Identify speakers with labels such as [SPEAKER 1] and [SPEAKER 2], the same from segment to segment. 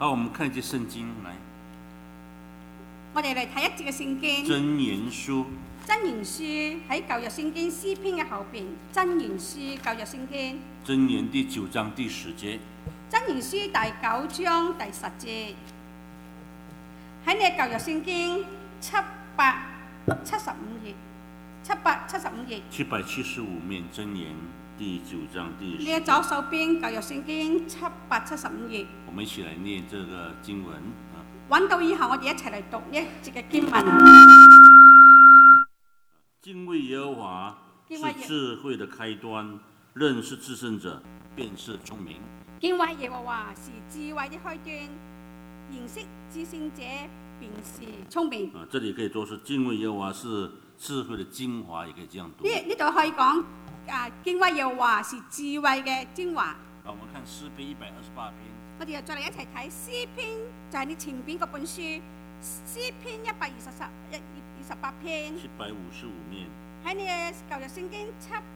[SPEAKER 1] 好，我們看一節聖經來。
[SPEAKER 2] 我哋嚟睇一節嘅聖經。
[SPEAKER 1] 箴言書。
[SPEAKER 2] 箴言書喺舊約聖經詩篇嘅後邊。箴言書舊約聖經。
[SPEAKER 1] 箴言第9章第10節。
[SPEAKER 2] 箴言書第9章第10節。喺你嘅舊約聖經775頁。775頁。
[SPEAKER 1] 775面箴言第9章第10節。
[SPEAKER 2] 你嘅左手邊舊約聖經775頁。
[SPEAKER 1] 我們一起來念這個經文。
[SPEAKER 2] 揾到以後，我哋一齊嚟讀呢一節嘅經文。
[SPEAKER 1] 敬畏耶和華是智慧的開端，認識至聖者便是聰明。
[SPEAKER 2] 敬畏耶和華是智慧的開端，認識至聖者便是聰明。
[SPEAKER 1] 這裡可以說是敬畏耶和華是智慧的精華，也可以這樣讀。
[SPEAKER 2] 呢度可以講敬畏耶和華是智慧嘅精華。
[SPEAKER 1] 我們看詩篇128篇。
[SPEAKER 2] 我哋又再嚟一齊睇詩篇，就係你前邊嗰本書，詩篇128篇。
[SPEAKER 1] 755面。
[SPEAKER 2] 喺你嘅舊約聖經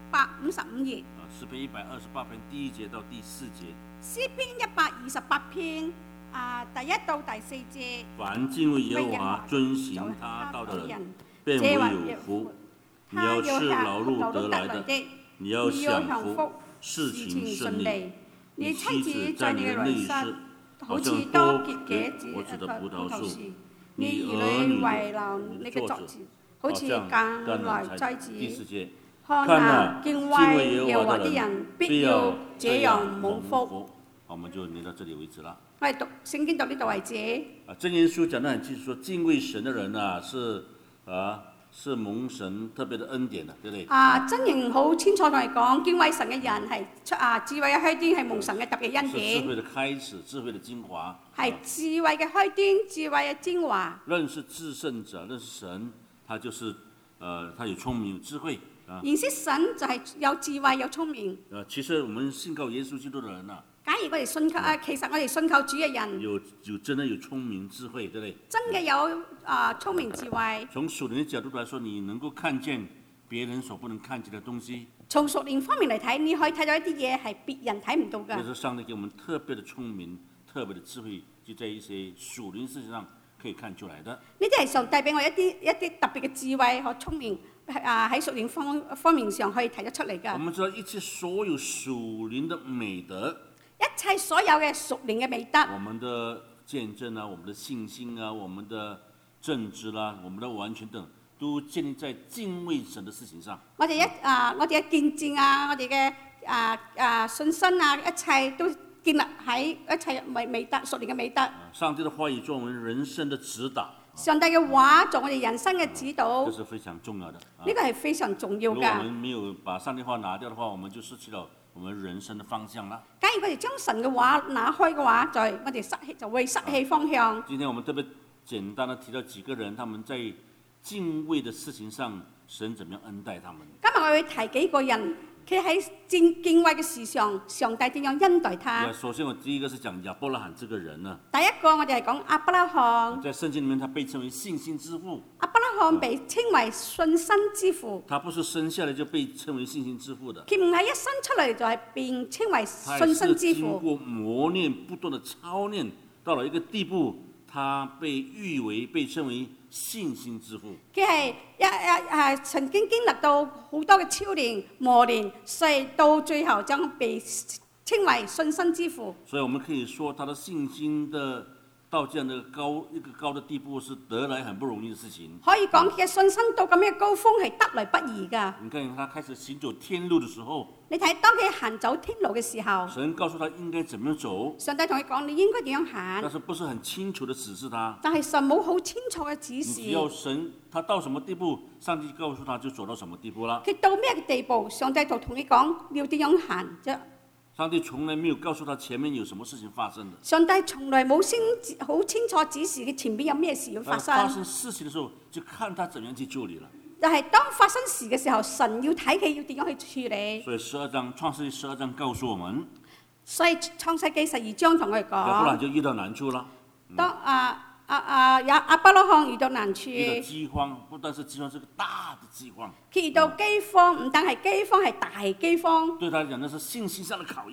[SPEAKER 2] 755頁。
[SPEAKER 1] 詩篇128篇第1節到第4節。
[SPEAKER 2] 詩篇128篇第1到第4節。
[SPEAKER 1] 凡敬畏耶和華、遵行他道的人，便為有福。你要吃勞碌得來的，你要享福，事情順利。你妻子在你的內室，好像多結果子的葡萄樹；你兒女為了你嘅作子，好似橄欖栽子。第4節，看哪，敬畏耶和華的人必要這樣蒙福。我們就念到這裡為止啦。
[SPEAKER 2] 我哋讀聖經到呢度為止。
[SPEAKER 1] 箴言書講得很清楚，說敬畏神的人是蒙神特別的恩典的，對不對？
[SPEAKER 2] 箴言好清楚同你講，敬畏神嘅人係智慧嘅開端，係蒙神嘅特別恩典。
[SPEAKER 1] 是智慧的開始，智慧的精華。
[SPEAKER 2] 係智慧嘅開端，智慧嘅精華。
[SPEAKER 1] 認識至聖者，認識神，他就是他有聰明有智慧。
[SPEAKER 2] 認識神就係有智慧有聰明。
[SPEAKER 1] 其實我們信靠耶穌基督的人啊。
[SPEAKER 2] 假如我哋信靠其實我哋信靠主嘅人，
[SPEAKER 1] 有真的有聰明智慧，對不對？
[SPEAKER 2] 真嘅有聰明智慧。
[SPEAKER 1] 從屬靈的角度來說，你能夠看見別人所不能看見的東西。
[SPEAKER 2] 從屬靈方面嚟睇，你可以睇到一啲嘢係別人睇唔到嘅。
[SPEAKER 1] 就是上帝給我們特別的聰明、特別的智慧，就在一些屬靈事情上可以看出來的。
[SPEAKER 2] 呢啲係上帝俾我一啲特別嘅智慧和聰明，喺屬靈方面上可以睇得出嚟㗎。
[SPEAKER 1] 我們知道一切所有屬靈的美德。
[SPEAKER 2] 一切所有嘅屬靈嘅美德，
[SPEAKER 1] 我們的見證啊，我們的信心啊，我們的正直啦，我們的完全等，都建立在敬畏神的事情上。
[SPEAKER 2] 我哋嘅見證啊，我哋嘅信心啊，一切都建立喺一切美德屬靈嘅美德。
[SPEAKER 1] 上帝的話語作為人生的指導。
[SPEAKER 2] 上帝嘅話做我哋人生嘅指導。
[SPEAKER 1] 這是非常重要的。
[SPEAKER 2] 呢個係非常重要㗎。
[SPEAKER 1] 如果我們沒有把上帝話拿掉的話，我們就失去了我們人生的方向啦。
[SPEAKER 2] 假如我哋將神嘅話拿開嘅話，我哋就會失去方向。
[SPEAKER 1] 今天我們特別簡單地提到幾個人，他們在敬畏的事情上，神怎麼樣恩待他們。
[SPEAKER 2] 今日我會提幾個人，佢喺敬畏嘅事上，上帝點樣恩待他。
[SPEAKER 1] 首先我第一個是講亞伯拉罕這個人呢。
[SPEAKER 2] 第一個我哋係講亞伯拉罕。
[SPEAKER 1] 在聖經裡面，他被稱為信心之父。
[SPEAKER 2] 亞伯拉罕被稱為信心之父。
[SPEAKER 1] 他不是生下來就被稱為信心之父的。
[SPEAKER 2] 佢唔係一生出嚟就係被稱為信心之父。
[SPEAKER 1] 經過磨練，不斷的操練，到了一個地步，他被譽為被稱為信心之父。
[SPEAKER 2] 佢係曾經經歷到好多嘅操練磨練，所以到最後將被稱為信心之父。
[SPEAKER 1] 所以我們可以說，他的信心的到這樣的一個高的地步，是得來很不容易的事情。
[SPEAKER 2] 可以講佢嘅信心到咁嘅高峰係得來不易㗎。
[SPEAKER 1] 你看他開始行走天路的時候，
[SPEAKER 2] 你睇當佢行走天路嘅時候，
[SPEAKER 1] 神告訴他應該怎麼走。
[SPEAKER 2] 上帝同佢講你應該點樣行，
[SPEAKER 1] 但是不是很清楚的指示他。
[SPEAKER 2] 但係神冇好清楚嘅指示。
[SPEAKER 1] 只要神他到什麼地步，上帝告訴他就走到什麼地步啦。
[SPEAKER 2] 佢到咩地步，上帝就同你講你要點樣行啫。
[SPEAKER 1] 上帝從來沒有告訴他前面有什麼事情發生的。
[SPEAKER 2] 上帝從來冇好清楚指示佢前邊有咩事要發生。
[SPEAKER 1] 發生事情的時候，就看他怎樣去救你了。
[SPEAKER 2] 但係當發生事嘅時候，神要睇佢要點樣去處理。
[SPEAKER 1] 所以創世記12章告訴我們。
[SPEAKER 2] 所以創世記12章同我哋講。
[SPEAKER 1] 亞伯蘭就遇到難處啦。
[SPEAKER 2] 當亞伯拉罕遇到難處。
[SPEAKER 1] 遇到饑荒，不但是饑荒，是個大的饑荒。
[SPEAKER 2] 佢遇到饑荒，唔單係饑荒，係大饑荒。
[SPEAKER 1] 對他嚟講，那是信心上的考驗。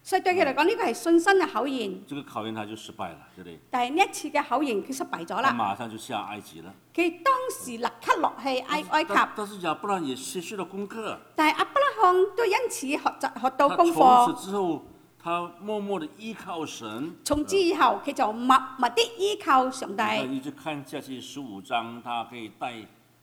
[SPEAKER 2] 所以對佢嚟講，呢個係信心嘅考驗。
[SPEAKER 1] 這個考驗他就失敗了，對不對？
[SPEAKER 2] 但係呢一次嘅考驗，佢失敗咗啦。
[SPEAKER 1] 他馬上就下埃及了。
[SPEAKER 2] 佢當時立刻落去埃及。
[SPEAKER 1] 但是亞伯蘭也學習了功課。
[SPEAKER 2] 但係亞伯拉罕都因此學到功課。
[SPEAKER 1] 從此之後，他默默地依靠神。
[SPEAKER 2] 從此以後，佢就默默地依靠上帝。
[SPEAKER 1] 一直看下去15章，他可以帶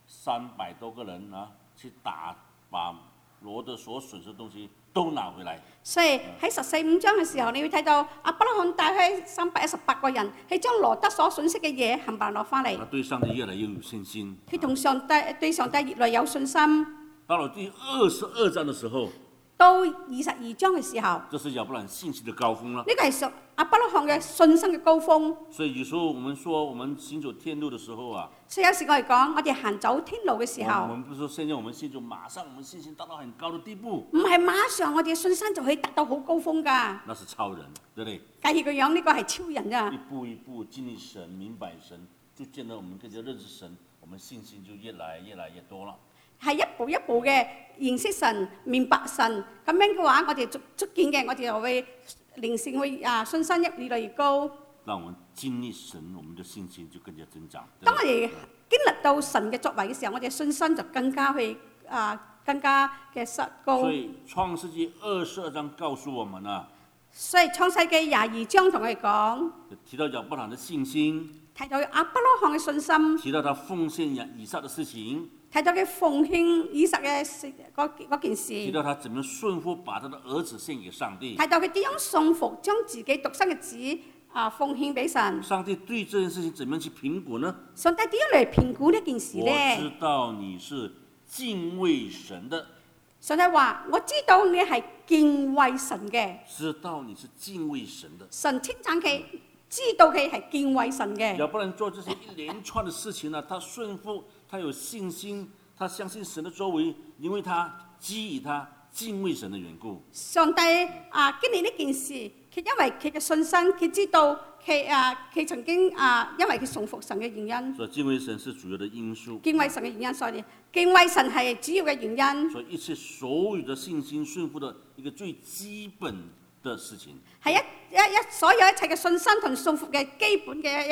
[SPEAKER 1] 300多個人啊去打，把羅得所損失的東西都拿回來。
[SPEAKER 2] 所以喺14、15章嘅時候，你會睇到亞伯拉罕帶去318個人，係將羅得所損失嘅嘢冚唪唥攞翻嚟。
[SPEAKER 1] 他對上帝越來越有信心。
[SPEAKER 2] 佢同對上帝越來有信心。
[SPEAKER 1] 到了第22章嘅時候，
[SPEAKER 2] 到22章嘅時候，
[SPEAKER 1] 這是亞伯蘭信心的高峰了。
[SPEAKER 2] 呢個係亞伯拉罕嘅信心嘅高峰。
[SPEAKER 1] 所以有時候我們說，我們行走天路的時候啊，
[SPEAKER 2] 所以有時我哋講，我哋行走天路嘅時候，
[SPEAKER 1] 我們不是說現在我們信主，馬上我們信心達到很高的地步，
[SPEAKER 2] 唔係馬上我哋嘅信心就可以達到好高峰㗎。
[SPEAKER 1] 那是超人，對不對？
[SPEAKER 2] 假如個樣呢個係超人啊！
[SPEAKER 1] 一步一步經歷神、明白神，就見到我們更加認識神，我們信心就越來越多了。
[SPEAKER 2] 係一步一步嘅認識神、明白神，咁樣嘅話，我哋逐漸嘅，我哋就會靈性會信心越來越高。
[SPEAKER 1] 當我們經歷神，我們的信心就更加增長。
[SPEAKER 2] 當我哋經歷到神嘅作為嘅時候，我哋信心就更加嘅實高。
[SPEAKER 1] 所以創世紀22章告訴我們啊，
[SPEAKER 2] 所以創世紀22章同我哋講，
[SPEAKER 1] 提到亞伯蘭的信心，
[SPEAKER 2] 提到亞伯拉罕嘅信心，
[SPEAKER 1] 提到他奉獻以撒的事情，
[SPEAKER 2] 提到佢奉獻以撒嘅嗰件事，
[SPEAKER 1] 提到他怎麼順服把他的兒子獻給上帝，
[SPEAKER 2] 提到佢點樣順服將自己獨生嘅子奉獻俾神。
[SPEAKER 1] 上帝對這件事情怎麼去評估呢？
[SPEAKER 2] 上帝點樣嚟評估呢件事呢？
[SPEAKER 1] 我知道你是敬畏神的。
[SPEAKER 2] 上帝話：我知道你係敬畏神嘅。
[SPEAKER 1] 知道你是敬畏神的。
[SPEAKER 2] 神稱讚佢，知道佢係敬畏神嘅。
[SPEAKER 1] 要不然做這些一連串的事情呢？他順服，他有信心，他相信神的作為，因為他基於他敬畏神的緣故。
[SPEAKER 2] 上帝經歷呢件事，佢因為佢嘅信心，佢知道佢曾經因為佢順服神嘅原因。
[SPEAKER 1] 所以敬畏神是主要的因素。
[SPEAKER 2] 敬畏神嘅原因，所以敬畏神係主要嘅原因。
[SPEAKER 1] 所以一切所有的信心順服的一個最基本的事情。
[SPEAKER 2] 係所有一切嘅信心同順服嘅基本嘅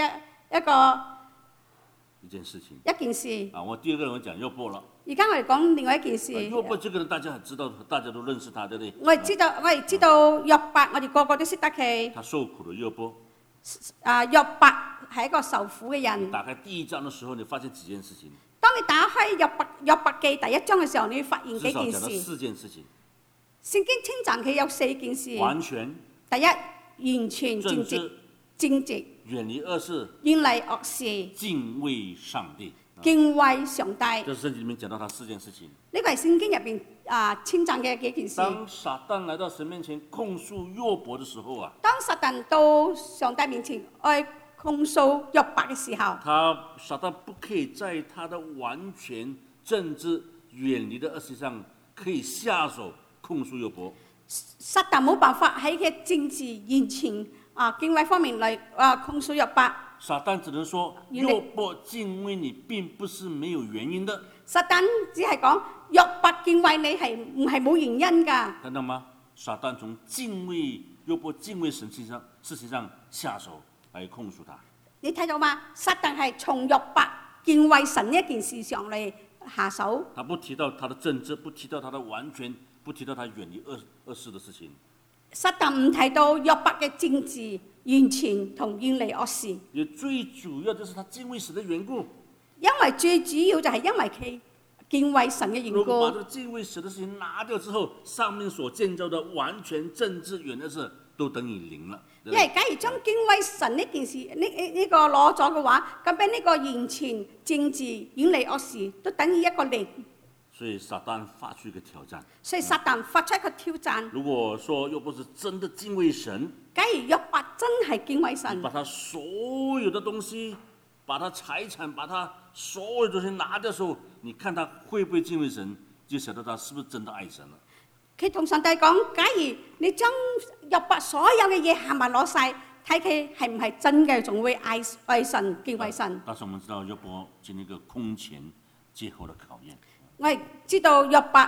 [SPEAKER 2] 一件事情。
[SPEAKER 1] 我第二個人講約伯了。
[SPEAKER 2] 而家我哋講另外一件事。
[SPEAKER 1] 約伯這個人大家很知道，大家都認識他，對不對？
[SPEAKER 2] 我哋知道約伯，我哋個個都識得佢。
[SPEAKER 1] 他受苦的約伯。
[SPEAKER 2] 約伯係一個受苦嘅人。
[SPEAKER 1] 打開第1章的時候，你發現幾件事情。
[SPEAKER 2] 當你打開約伯記第1章嘅時候，你會發現幾件事。
[SPEAKER 1] 至少講到4件事情。
[SPEAKER 2] 聖經稱讚佢有4件事。
[SPEAKER 1] 完全。
[SPEAKER 2] 第一，完全正直。
[SPEAKER 1] 遠離惡事。
[SPEAKER 2] 遠離惡事。
[SPEAKER 1] 敬畏上帝。
[SPEAKER 2] 敬畏上帝。
[SPEAKER 1] 這是聖經裏面講到他4件事情。
[SPEAKER 2] 呢個係聖經入邊稱讚嘅幾件事。
[SPEAKER 1] 當撒旦來到神面前控訴約伯的時候啊，
[SPEAKER 2] 當撒旦到上帝面前去控訴約伯嘅時候，
[SPEAKER 1] 撒旦不可以在他的完全正直遠離的惡事上可以下手控訴約伯。
[SPEAKER 2] 撒旦冇辦法喺佢政治完全敬畏方面嚟控訴約伯。
[SPEAKER 1] 撒旦只能說約伯敬畏你並不是沒有原因的。
[SPEAKER 2] 撒旦只係講約伯敬畏你係唔係冇原因㗎。
[SPEAKER 1] 看到嗎？撒旦從敬畏約伯敬畏神事情上下手來控訴他。
[SPEAKER 2] 你睇到嗎？撒旦係從約伯敬畏神呢一件事上嚟下手。
[SPEAKER 1] 他不提到他的政治，不提到他的完全，不提到他遠離惡事的事情。
[SPEAKER 2] 撒旦唔提到約伯嘅政治完全同遠離惡事。
[SPEAKER 1] 也最主要就是他敬畏神的緣故。
[SPEAKER 2] 因為最主要就係因為佢敬畏神嘅緣故。
[SPEAKER 1] 如果把這個敬畏神的事情拿掉之後，上面所建造的完全正直遠離事都等於0了。
[SPEAKER 2] 因為假如將敬畏神呢件事呢個攞咗嘅話，咁樣呢個完全政治遠離惡事都等於一個0。
[SPEAKER 1] 所以撒旦發出一個挑戰。
[SPEAKER 2] 所以撒旦發出一個挑戰。
[SPEAKER 1] 如果說約伯是真的敬畏神，
[SPEAKER 2] 假如約伯真係敬畏神，
[SPEAKER 1] 把他所有的東西，把他財產，把他所有東西拿掉的時候，你看他會不會敬畏神，就曉得他是不是真的愛神了。
[SPEAKER 2] 佢同上帝講：假如你將約伯所有嘅嘢冚唪唥攞晒，睇佢係唔係真嘅，仲會愛神敬畏神。
[SPEAKER 1] 但是我們知道約伯經歷一個空前最後的考驗。
[SPEAKER 2] 我係知道約伯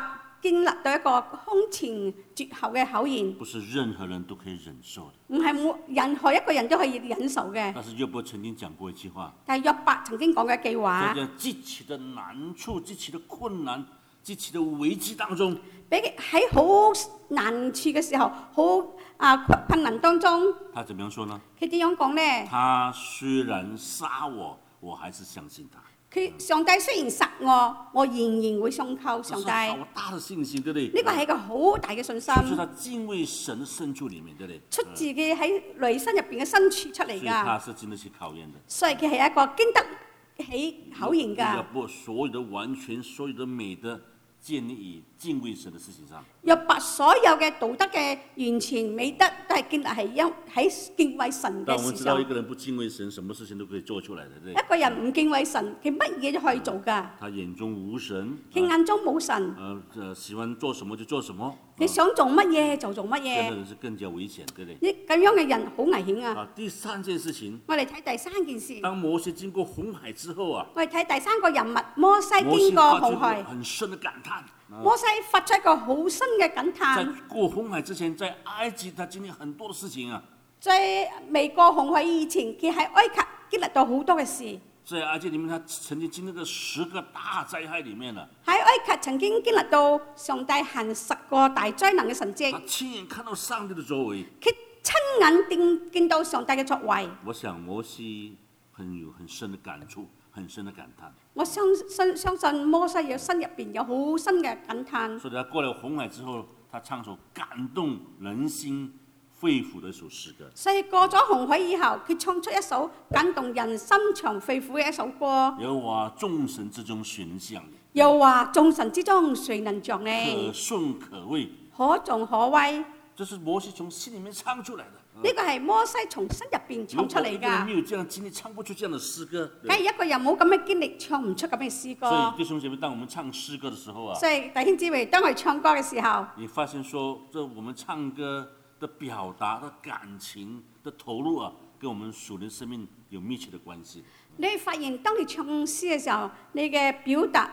[SPEAKER 2] 經歷到一個空前絕後嘅考驗，
[SPEAKER 1] 不是任何人都可以忍受的。
[SPEAKER 2] 唔係冇任何一個人都可以忍受嘅。
[SPEAKER 1] 但是約伯曾經講過一句話，
[SPEAKER 2] 但係約伯曾經講過一句話，
[SPEAKER 1] 在極其的難處、極其的困難、極其的危機當中，
[SPEAKER 2] 俾喺好難處嘅時候，好困難當中，
[SPEAKER 1] 他怎麼樣說呢？
[SPEAKER 2] 佢點樣講呢？
[SPEAKER 1] 他雖然殺我，我還是相信他。
[SPEAKER 2] 上帝雖然殺我仍然會信靠上帝。
[SPEAKER 1] 好大的信心，對不對？
[SPEAKER 2] 呢個係一個好大嘅信心。
[SPEAKER 1] 出自他敬畏神的深處裡面，對不對？
[SPEAKER 2] 出自佢喺內心入邊嘅深處出嚟㗎。
[SPEAKER 1] 所以他是經得起考驗的。
[SPEAKER 2] 所以佢係一個經得起考驗㗎。
[SPEAKER 1] 約伯所有的完全、所有的美德，建立於敬畏神的事情上。
[SPEAKER 2] 約伯所有嘅道德嘅完全美德，都係建立喺敬畏神嘅事上。
[SPEAKER 1] 但我們知道一個人不敬畏神，什麼事情都可以做出來的，對不對？
[SPEAKER 2] 一個人唔敬畏神，佢乜嘢都可以做㗎。
[SPEAKER 1] 他眼中無神。
[SPEAKER 2] 佢眼中冇神。
[SPEAKER 1] 喜歡做什麼就做什麼。
[SPEAKER 2] 你想做乜嘢就做乜嘢。
[SPEAKER 1] 這樣的人是更加危險，對不對？
[SPEAKER 2] 咁樣嘅人好危險啊！
[SPEAKER 1] 第三件事情，
[SPEAKER 2] 我哋睇第三件事。當
[SPEAKER 1] 摩西經過紅海之後啊，
[SPEAKER 2] 我哋睇第三個人物，摩西經過紅海。
[SPEAKER 1] 很深的感嘆。
[SPEAKER 2] 摩西發出一個好深嘅感嘆。
[SPEAKER 1] 在過紅海之前，在埃及他經歷很多的事情啊。
[SPEAKER 2] 在未過紅海以前，佢喺埃及經歷到好多嘅事。
[SPEAKER 1] 在埃及裡面，他曾經經歷過10個大災害裡面啦。
[SPEAKER 2] 喺埃及曾經經歷到上帝行10個大災難嘅神蹟。
[SPEAKER 1] 他親眼看到上帝的作為。
[SPEAKER 2] 佢親眼見到上帝嘅作為。
[SPEAKER 1] 我想摩西有很深的感觸，很深的感嘆。
[SPEAKER 2] 我相信摩西有心入邊有好深嘅感嘆。
[SPEAKER 1] 所以他過了紅海之後，他唱首感動人心肺腑的一首詩歌。
[SPEAKER 2] 所以過咗紅海以後，佢唱出一首感動人心腸肺腑嘅一首歌。
[SPEAKER 1] 又話眾神之中誰能像你？
[SPEAKER 2] 又話眾神之中誰能像你？
[SPEAKER 1] 可頌可畏，
[SPEAKER 2] 可頌可畏。
[SPEAKER 1] 這是摩西從心裡面唱出來的。
[SPEAKER 2] 呢個係摩西從心入邊唱出嚟㗎。
[SPEAKER 1] 如果一個人沒有這樣經歷，唱不出這樣的詩歌。
[SPEAKER 2] 假如一個人冇咁嘅經歷，唱唔出咁嘅詩歌。
[SPEAKER 1] 所以弟兄姐妹，當我們唱詩歌的時候啊，
[SPEAKER 2] 所以弟兄姊妹，當我哋唱歌嘅時候，
[SPEAKER 1] 你發現說，這我們唱歌的表達的感情的投入啊，跟我們屬靈生命有密切的關係。
[SPEAKER 2] 你會發現，當你唱詩嘅時候，你嘅表達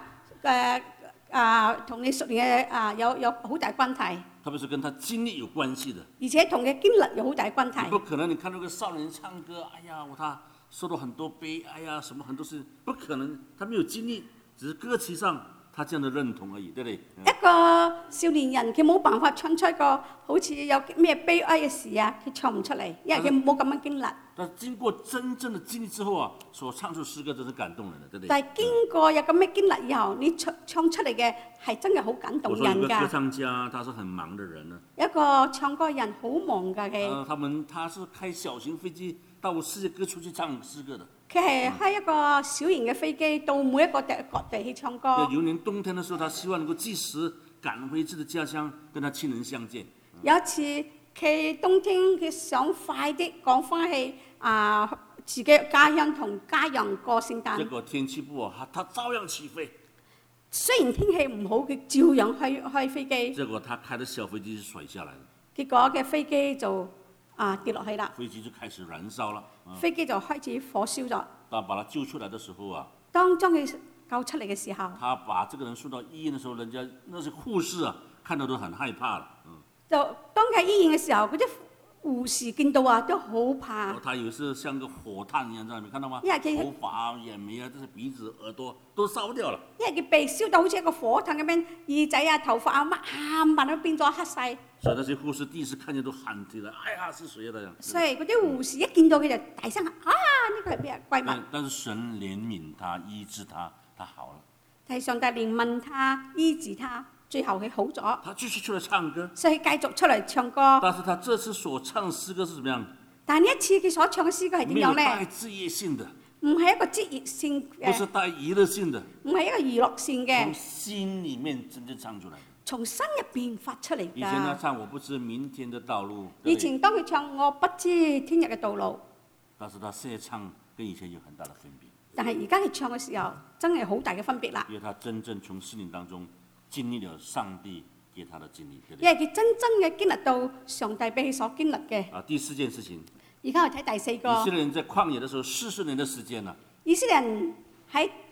[SPEAKER 2] 同你屬靈嘅有好大關係。
[SPEAKER 1] 特別是跟他經歷有關係的，
[SPEAKER 2] 而且同佢經歷有好大關係。
[SPEAKER 1] 不可能你看到個少年唱歌，哎呀，他受到很多悲哀呀，什麼很多事，不可能，他沒有經歷，只是歌詞上他這樣的認同而已，對不對？
[SPEAKER 2] 一個少年人佢冇辦法唱出一個好似有咩悲哀嘅事啊，佢唱唔出嚟，因為佢冇咁樣經歷。
[SPEAKER 1] 但經過真正的經歷之後啊，所唱出詩歌真是感動人的，對不對？
[SPEAKER 2] 但係經過有咁嘅經歷以後，你唱出嚟嘅係真係好感動人㗎。
[SPEAKER 1] 我說有個歌唱家，他是很忙的人呢。
[SPEAKER 2] 一個唱歌人好忙㗎佢。
[SPEAKER 1] 他是開小型飛機到世界各處去唱詩歌的。
[SPEAKER 2] 佢係開一個小型嘅飛機到每一個各地去唱歌。
[SPEAKER 1] 有年冬天的時候，他希望能夠即時趕回自己的家鄉，跟他親人相見。
[SPEAKER 2] 有一次佢冬天佢想快啲趕翻去自己家鄉同家人過聖誕。
[SPEAKER 1] 結果天氣不好，他照樣起飛。
[SPEAKER 2] 雖然天氣唔好，佢照樣開飛機。
[SPEAKER 1] 結果他開的小飛機就甩下來了。
[SPEAKER 2] 結果嘅飛機就跌落去啦。
[SPEAKER 1] 飛機就開始燃燒了。
[SPEAKER 2] 飛機就開始火燒咗。
[SPEAKER 1] 當把他救出來的時候啊，
[SPEAKER 2] 當將佢救出嚟嘅時候，
[SPEAKER 1] 他把這個人送到醫院的時候，人家那些護士啊，看到都很害怕了。
[SPEAKER 2] 就當佢喺醫院嘅時候，嗰啲護士見到都好怕。
[SPEAKER 1] 他以為是像個火炭一樣，在那邊看到嗎？
[SPEAKER 2] 因為佢
[SPEAKER 1] 頭髮、眼眉啊，這些鼻子、耳朵都燒掉了。
[SPEAKER 2] 因為佢被燒到好似一個火炭咁樣，耳仔啊、頭髮啊乜都變咗黑晒。
[SPEAKER 1] 所以那些護士第一次看見都喊起來，哎呀，是誰啊？這樣。
[SPEAKER 2] 所以嗰啲護士一見到佢就大聲喊：呢個係咩怪物？
[SPEAKER 1] 但是神憐憫他，醫治他，他好了。
[SPEAKER 2] 係上帝憐憫他，醫治他，最後佢好咗。
[SPEAKER 1] 他繼續出來唱歌。
[SPEAKER 2] 所以繼續出嚟唱歌。
[SPEAKER 1] 但是他這次所唱的詩歌是怎麼樣？
[SPEAKER 2] 但係呢一次佢所唱嘅詩歌係點樣咧？
[SPEAKER 1] 沒有帶職業性的。
[SPEAKER 2] 唔係一個職業性嘅。
[SPEAKER 1] 不是帶娛樂性的。
[SPEAKER 2] 唔係一個娛樂性嘅。
[SPEAKER 1] 從心裡面真正唱出來的。
[SPEAKER 2] 從心入邊發出嚟㗎。
[SPEAKER 1] 以前他唱我不知明天的道路。
[SPEAKER 2] 以前當佢唱我不知天日嘅道路。
[SPEAKER 1] 但是他現在唱跟以前有很大的分別。
[SPEAKER 2] 但係而家佢唱嘅時候，真係好大嘅分別啦。
[SPEAKER 1] 因為他真正從心靈當中經歷了上帝給他的經歷。
[SPEAKER 2] 因為佢真嘅經歷到上帝俾佢所經歷嘅。
[SPEAKER 1] 第四件事情。
[SPEAKER 2] 而家我睇第四個。
[SPEAKER 1] 以色列人在曠野的時候40年的時間啦。
[SPEAKER 2] 以色列人喺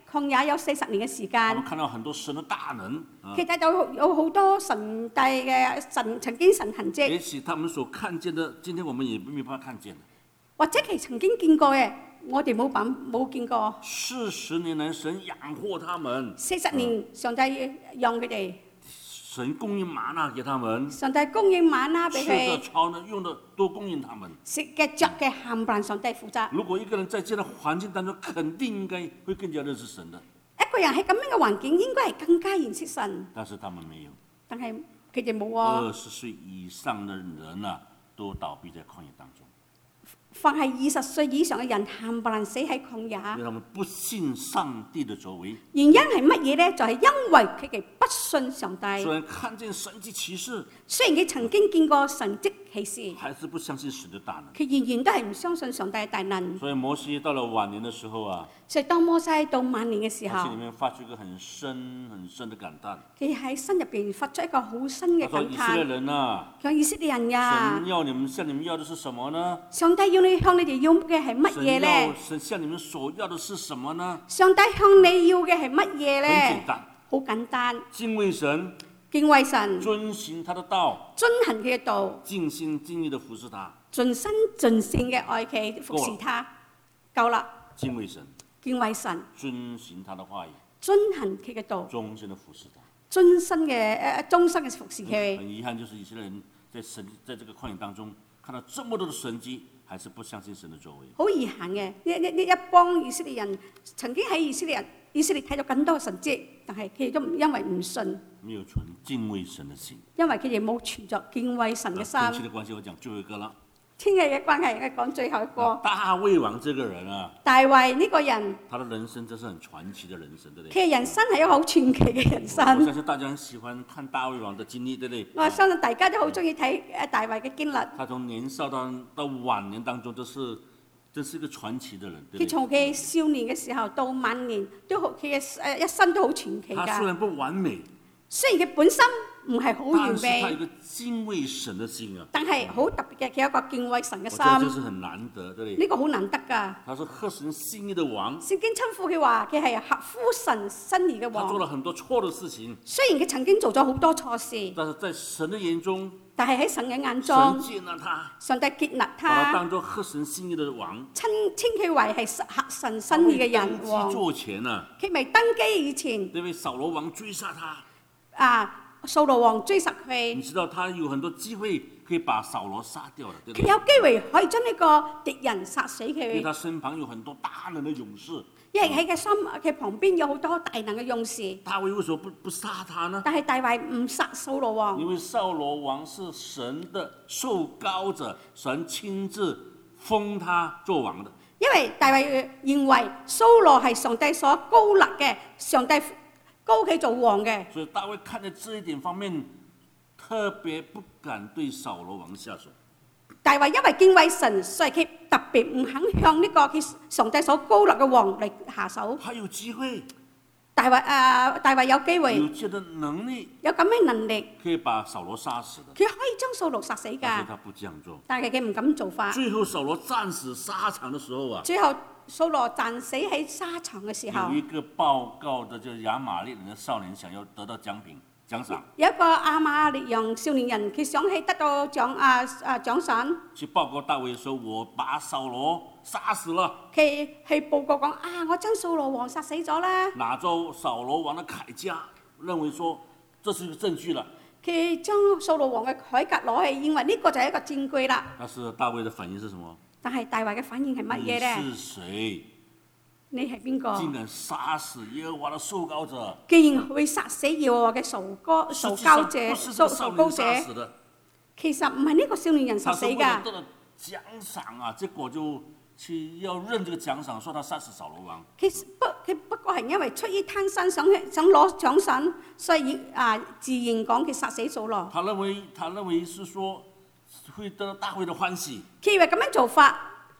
[SPEAKER 2] 曠野有40年嘅時
[SPEAKER 1] 他們
[SPEAKER 2] 間，
[SPEAKER 1] 看到很多神的大能啊。
[SPEAKER 2] 佢睇到有好多神帝嘅曾經神痕跡，
[SPEAKER 1] 也許他們所看見的，今天我們也沒辦法看見。
[SPEAKER 2] 或者佢曾經見過嘅，我哋冇見過。
[SPEAKER 1] 40年來，神養活他們，
[SPEAKER 2] 40年上帝讓佢哋，
[SPEAKER 1] 神供應瑪納給他們，
[SPEAKER 2] 上帝供應瑪納俾
[SPEAKER 1] 吃的、
[SPEAKER 2] 佢，
[SPEAKER 1] 穿的、用的都供應他們。
[SPEAKER 2] 食嘅着嘅冚唪唥上帝負責。
[SPEAKER 1] 如果一個人在這樣的環境當中，肯定應該會更加認識神的，
[SPEAKER 2] 一個人喺咁樣嘅環境，應該係更加認識神，
[SPEAKER 1] 但是他們沒有。
[SPEAKER 2] 但係佢哋冇喎。
[SPEAKER 1] 20歲以上的人啊，都倒閉在曠野當中，
[SPEAKER 2] 凡係20歲以上嘅人，冚唪唥死喺曠野。
[SPEAKER 1] 因為他們不信上帝的作為。
[SPEAKER 2] 原因係乜嘢呢？就係因為佢哋不信上帝。
[SPEAKER 1] 雖然看見神蹟奇事，
[SPEAKER 2] 雖然佢曾經見過神蹟奇事，
[SPEAKER 1] 還是不相信神的大能。
[SPEAKER 2] 佢仍然都係唔相信上帝嘅大能。
[SPEAKER 1] 所以摩西到了晚年的時候啊，
[SPEAKER 2] 所以當摩西到晚年嘅時候
[SPEAKER 1] 他心裡，面發出一個很深的感嘆。
[SPEAKER 2] 佢喺心入邊發出一個好深嘅感
[SPEAKER 1] 他說：以色列
[SPEAKER 2] 嘆。
[SPEAKER 1] 人啊，
[SPEAKER 2] 佢話以色列人呀
[SPEAKER 1] 神，要你們向你們要的是什麼呢？
[SPEAKER 2] 上帝要你向你哋要嘅係乜嘢呢？
[SPEAKER 1] 神向你們所要的是什麼呢？
[SPEAKER 2] 上帝向你要嘅係乜嘢
[SPEAKER 1] 很簡
[SPEAKER 2] 呢？
[SPEAKER 1] 單，
[SPEAKER 2] 好簡單，
[SPEAKER 1] 敬畏神，
[SPEAKER 2] 敬畏神，
[SPEAKER 1] 遵行他的道，
[SPEAKER 2] 遵行佢嘅道，
[SPEAKER 1] 盡心盡意的服侍他。
[SPEAKER 2] 盡心盡性嘅愛佢，服侍他，夠啦。
[SPEAKER 1] 敬畏神，
[SPEAKER 2] 敬畏神，
[SPEAKER 1] 遵行他的話語，
[SPEAKER 2] 遵行佢嘅道，
[SPEAKER 1] 忠心的服侍他。
[SPEAKER 2] 終身嘅服侍
[SPEAKER 1] 很
[SPEAKER 2] 佢。
[SPEAKER 1] 遺憾，就是以色列人在這個曠野當中看到這麼多的神蹟，還是不相信神的作為。
[SPEAKER 2] 好遺憾嘅，一幫以色列人曾經喺以色列睇到更多嘅神蹟，但係佢哋都因為唔信，
[SPEAKER 1] 沒有存敬畏神的心。
[SPEAKER 2] 因為佢哋冇存着敬畏神嘅
[SPEAKER 1] 天氣
[SPEAKER 2] 心。
[SPEAKER 1] 的關係，我講最後一個啦。
[SPEAKER 2] 天氣嘅關係，我講最後一個。
[SPEAKER 1] 大衛王這個人啊，
[SPEAKER 2] 大衛呢個人，
[SPEAKER 1] 他的人生真是很傳奇的人生，對不對？
[SPEAKER 2] 佢嘅人生係一個好傳奇嘅人
[SPEAKER 1] 我
[SPEAKER 2] 生。
[SPEAKER 1] 相信大家很喜歡看大衛王的經歷，對不對？
[SPEAKER 2] 我相信大家都好中意睇大衛嘅經歷。
[SPEAKER 1] 他從年少到晚年當中，真是一個傳奇的人，對不對？
[SPEAKER 2] 佢從佢少年嘅時候到晚年，都好佢嘅一生都好傳奇㗎。
[SPEAKER 1] 他雖然不完美，
[SPEAKER 2] 雖然佢本身唔係好完
[SPEAKER 1] 但是他有一
[SPEAKER 2] 美，
[SPEAKER 1] 個敬畏神的心啊。
[SPEAKER 2] 但係好特別嘅，佢有一個敬畏神嘅
[SPEAKER 1] 我覺得這是
[SPEAKER 2] 心。
[SPEAKER 1] 很難得，對不對？
[SPEAKER 2] 呢個好難得㗎。
[SPEAKER 1] 他是合神心意的王，
[SPEAKER 2] 聖經稱呼佢話佢係合乎神心意嘅
[SPEAKER 1] 他做了
[SPEAKER 2] 王。
[SPEAKER 1] 很多錯的事情，
[SPEAKER 2] 雖然佢曾經做咗好多錯事，
[SPEAKER 1] 但是在神的眼中，
[SPEAKER 2] 但係喺神嘅眼
[SPEAKER 1] 神
[SPEAKER 2] 中，
[SPEAKER 1] 接納他，
[SPEAKER 2] 上帝結納
[SPEAKER 1] 把他
[SPEAKER 2] 他，
[SPEAKER 1] 當作合神心意的王。
[SPEAKER 2] 稱佢為係合神
[SPEAKER 1] 他
[SPEAKER 2] 心意嘅
[SPEAKER 1] 未登基
[SPEAKER 2] 人王。
[SPEAKER 1] 做前啊，
[SPEAKER 2] 佢未登基以前，
[SPEAKER 1] 那位掃羅王追殺他，
[SPEAKER 2] 掃羅王追殺
[SPEAKER 1] 你
[SPEAKER 2] 佢，
[SPEAKER 1] 知道他有很多機會可以把掃羅殺掉的，對不
[SPEAKER 2] 佢
[SPEAKER 1] 對？
[SPEAKER 2] 有機會可以將呢個敵人殺死
[SPEAKER 1] 因為
[SPEAKER 2] 佢，
[SPEAKER 1] 他身旁有很多大能的勇士。
[SPEAKER 2] 因為喺佢旁邊有好多大能嘅勇士。
[SPEAKER 1] 大衛為什麼不殺他呢？
[SPEAKER 2] 但係大衛唔殺掃羅王，
[SPEAKER 1] 因為掃羅王是神的受膏者，神親自封他做王的。
[SPEAKER 2] 因為大衛認為掃羅係上帝所膏立嘅，上帝膏佢做王嘅，
[SPEAKER 1] 所以大衛看在這一點方面，特別不敢對掃羅王下手。
[SPEAKER 2] 大衛因為敬畏神，所以佢特別唔肯向呢個佢上帝所膏立嘅王嚟下手。
[SPEAKER 1] 他有機會，
[SPEAKER 2] 大衛有機
[SPEAKER 1] 有
[SPEAKER 2] 會，
[SPEAKER 1] 這個能力，
[SPEAKER 2] 有咁嘅能力，
[SPEAKER 1] 可以把掃羅殺死的。
[SPEAKER 2] 佢可以將掃羅殺死㗎，
[SPEAKER 1] 但是他不這樣做。
[SPEAKER 2] 但係佢唔敢做法。
[SPEAKER 1] 最後掃羅戰死沙場的時候啊，
[SPEAKER 2] 最後掃羅戰死喺沙場嘅時候
[SPEAKER 1] 有，一個報告的，就是亞瑪力人的少年想要得到獎賞，
[SPEAKER 2] 有一個亞瑪力人少年人，佢想起得到獎賞，
[SPEAKER 1] 去報告大衛說：我把掃羅殺死了，
[SPEAKER 2] 佢去報告講我將掃羅王殺死咗啦。
[SPEAKER 1] 拿着掃羅王的鎧甲，認為說這是一個證據了。
[SPEAKER 2] 佢將掃羅王嘅鎧甲攞去，認為呢個就係一個證據啦。
[SPEAKER 1] 但是大衛的反應是什麼？
[SPEAKER 2] 但係大衛嘅反應係乜嘢咧？
[SPEAKER 1] 你是誰？
[SPEAKER 2] 你係邊個？
[SPEAKER 1] 竟敢殺死耶和華的受膏者？
[SPEAKER 2] 既然會殺死耶和華嘅受膏者、
[SPEAKER 1] 實際上不是這個少年殺死的，
[SPEAKER 2] 其實唔係呢個少年人殺
[SPEAKER 1] 他是為
[SPEAKER 2] 死㗎
[SPEAKER 1] 了。得了獎賞啊，結果就去要認這個獎賞，說他殺死掃羅王。
[SPEAKER 2] 佢不過係因為出於貪心，想攞獎賞，所以自然講佢殺死掃羅。
[SPEAKER 1] 他認為是說會得到大衛的歡喜。
[SPEAKER 2] 佢以為咁樣做法，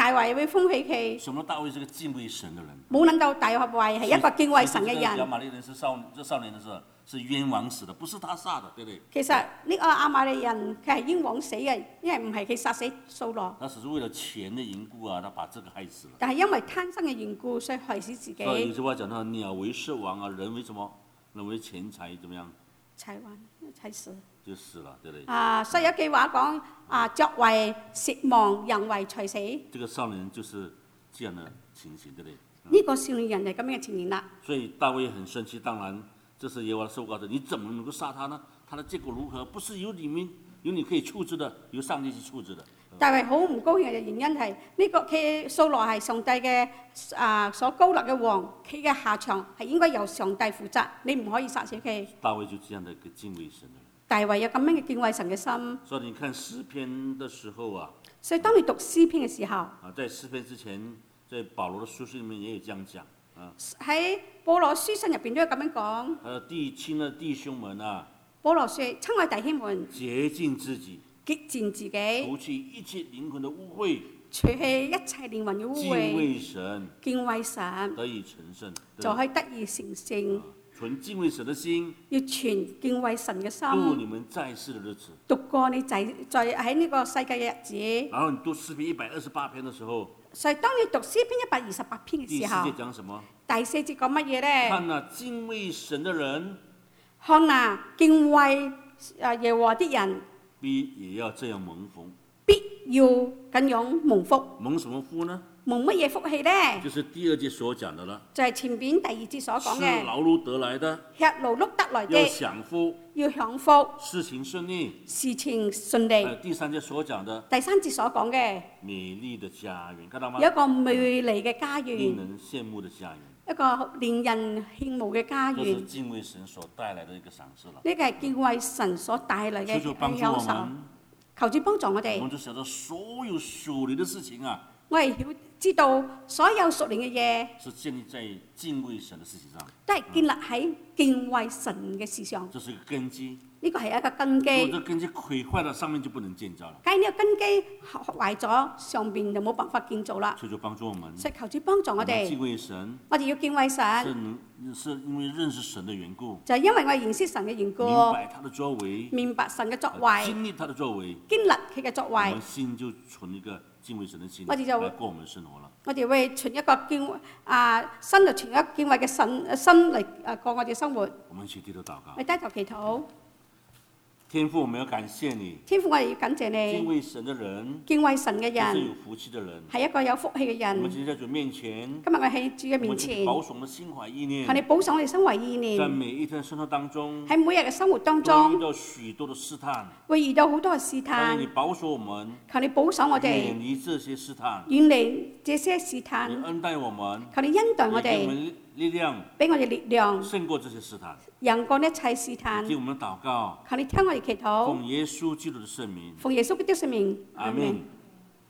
[SPEAKER 2] 大衛會歡喜佢。
[SPEAKER 1] 什麼？大衛是個敬畏神的人。
[SPEAKER 2] 冇諗到大衛係一個敬畏神嘅人。
[SPEAKER 1] 亞瑪力人是少年的時候是冤枉死的，不是他殺的，對不對？
[SPEAKER 2] 其實呢個亞瑪力人佢係冤枉死嘅，因為唔係佢殺死掃羅。
[SPEAKER 1] 他只是為了錢的緣故啊，他把這個害死了。
[SPEAKER 2] 但係因為貪生嘅緣故，所以害死自己。
[SPEAKER 1] 所以有句話講到鳥為食亡啊，人為什麼？人為錢財怎麼樣？
[SPEAKER 2] 齊還齊死。
[SPEAKER 1] 就死了，對不對？
[SPEAKER 2] 所以有句話講作為食亡，人為財死。
[SPEAKER 1] 這個少年就是這樣的情形，對不對？
[SPEAKER 2] 呢個少年人係咁樣嘅情形啦。
[SPEAKER 1] 所以大衛很生氣，當然這是耶和華的受膏者，你怎麼能夠殺他呢？他的結果如何？不是由你可以處置的，由上帝去處置的。
[SPEAKER 2] 大衛好唔高興嘅原因係呢個佢掃羅係上帝嘅所膏立嘅王，佢嘅下場係應該由上帝負責，你唔可以殺死佢。
[SPEAKER 1] 大衛就這樣的一個敬畏神的人。
[SPEAKER 2] 大衛有咁樣嘅敬畏神嘅心。
[SPEAKER 1] 所以你看詩篇的時候啊，
[SPEAKER 2] 所以當你讀詩篇嘅時候，
[SPEAKER 1] 在詩篇之前，在保羅的書信裡面也有這樣講啊。
[SPEAKER 2] 喺保羅書信入邊都有咁樣講。
[SPEAKER 1] 親愛的弟兄們啊，
[SPEAKER 2] 保羅說：親愛弟兄們，
[SPEAKER 1] 潔淨自己，
[SPEAKER 2] 潔淨自己，
[SPEAKER 1] 除去一切靈魂的污穢，
[SPEAKER 2] 除去一切靈魂嘅污穢，
[SPEAKER 1] 敬畏神，
[SPEAKER 2] 敬畏神，
[SPEAKER 1] 得以成聖，
[SPEAKER 2] 就可以得以成聖。
[SPEAKER 1] 存敬畏神的心，
[SPEAKER 2] 要存敬畏神嘅心，
[SPEAKER 1] 度你們在世的日子，
[SPEAKER 2] 度過你在喺呢個世界嘅日子。
[SPEAKER 1] 然後你讀詩篇128篇的時候，
[SPEAKER 2] 所以當你讀詩篇128篇嘅時候，
[SPEAKER 1] 第4節講什麼？
[SPEAKER 2] 第4節講乜嘢咧？
[SPEAKER 1] 看那敬畏神的人，
[SPEAKER 2] 看那敬畏耶和華的人，
[SPEAKER 1] 必也要這樣蒙福。
[SPEAKER 2] 必要咁樣蒙福。
[SPEAKER 1] 蒙什麼福呢？
[SPEAKER 2] 蒙乜嘢福氣咧？
[SPEAKER 1] 就是第2節所講的啦。
[SPEAKER 2] 就係前邊第2節所講嘅。
[SPEAKER 1] 是勞碌得來的，
[SPEAKER 2] 吃勞碌得來的，
[SPEAKER 1] 要享福，
[SPEAKER 2] 要享福，
[SPEAKER 1] 事情順利，
[SPEAKER 2] 事情順利。
[SPEAKER 1] 第3節所講的，
[SPEAKER 2] 第3節所講嘅，
[SPEAKER 1] 美麗的家園，看到嗎？
[SPEAKER 2] 有一個美麗嘅家園，
[SPEAKER 1] 令人羨慕的家園，
[SPEAKER 2] 一個令人羨慕嘅家園。
[SPEAKER 1] 這是敬畏神所帶來的一個賞賜了。
[SPEAKER 2] 呢個係敬畏神所帶來嘅享受。求主幫助我哋。
[SPEAKER 1] 我們就曉得所有屬靈的事情啊，
[SPEAKER 2] 我係要知道所有屬靈嘅嘢，
[SPEAKER 1] 是建立在敬畏神的事情上，
[SPEAKER 2] 都係建立喺敬畏神嘅事上。
[SPEAKER 1] 這是一個根基。
[SPEAKER 2] 呢個係一個根基。
[SPEAKER 1] 如果這個根基毀壞了，上面就不能建造了。
[SPEAKER 2] 假如呢個根基壞咗，上邊就冇辦法建造啦。
[SPEAKER 1] 求主幫助我們。
[SPEAKER 2] 所以求主幫助我哋。
[SPEAKER 1] 敬畏神。
[SPEAKER 2] 我哋要敬畏神。
[SPEAKER 1] 是因為認識神的緣故。
[SPEAKER 2] 就係因為我認識神嘅緣故。
[SPEAKER 1] 明白他的作為。
[SPEAKER 2] 明白神嘅作為。
[SPEAKER 1] 經歷他的作為。
[SPEAKER 2] 經歷佢嘅作為。
[SPEAKER 1] 我們心就存一個敬畏神的心，
[SPEAKER 2] 我哋就
[SPEAKER 1] 來過我們生活了。
[SPEAKER 2] 我哋會存一個心就存一個敬畏嘅心嚟過我哋生活。
[SPEAKER 1] 我們一起低頭禱告。
[SPEAKER 2] 你低頭祈禱。
[SPEAKER 1] 天父，我們要感謝你。
[SPEAKER 2] 天父，我哋要感謝你。
[SPEAKER 1] 敬畏神的人，
[SPEAKER 2] 敬畏神嘅人，
[SPEAKER 1] 是有福氣的人，
[SPEAKER 2] 係一個有福氣嘅人。
[SPEAKER 1] 我們今天在主面前，
[SPEAKER 2] 今日我喺主嘅面前，
[SPEAKER 1] 保守我們的心懷意念，
[SPEAKER 2] 求你保守我哋心懷意念。
[SPEAKER 1] 在每一天生活當中，
[SPEAKER 2] 喺每日嘅生活當中，
[SPEAKER 1] 遇到許多的試探，
[SPEAKER 2] 會遇到好多嘅試探。
[SPEAKER 1] 求你保守我們，
[SPEAKER 2] 求你保守我哋，
[SPEAKER 1] 遠離這些試探，
[SPEAKER 2] 遠離這些試探。
[SPEAKER 1] 你恩待我們，
[SPEAKER 2] 求你恩待我哋，
[SPEAKER 1] 給我們力量，
[SPEAKER 2] 俾我哋力量，
[SPEAKER 1] 勝過這些試探，
[SPEAKER 2] 贏過一切試探。
[SPEAKER 1] 聽我們禱告，
[SPEAKER 2] 求你聽我哋祈禱，
[SPEAKER 1] 奉耶穌基督的聖名，
[SPEAKER 2] 奉耶穌基督聖名，
[SPEAKER 1] 阿門。